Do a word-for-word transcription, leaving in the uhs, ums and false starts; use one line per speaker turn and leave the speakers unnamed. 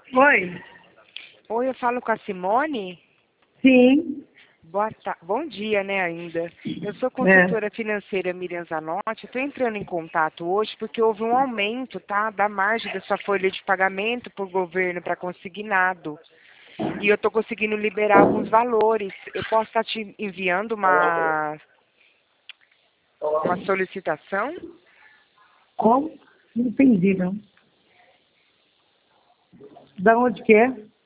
Oi.
Oi, eu falo com a Simone?
Sim.
Boa ta... Bom dia, né, ainda. Eu sou
É.
consultora financeira Miriam Zanotti. Estou entrando em contato hoje porque houve um aumento, tá, da margem da sua folha de pagamento por governo para consignado. E eu estou conseguindo liberar alguns valores. Eu posso estar te enviando uma, uma solicitação?
Como? Não entendi, não. Da onde que é?